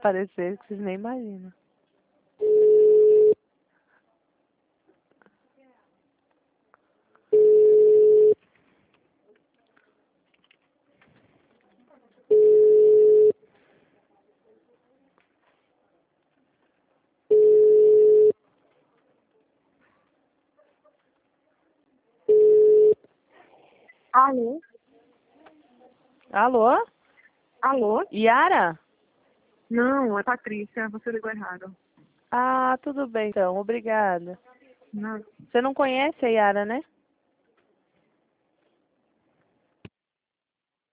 aparecer, que vocês nem imaginam. Alô? Alô? Alô? Yara? Não, é Patrícia, você ligou errado. Ah, tudo bem então, obrigada. Não. Você não conhece a Yara, né?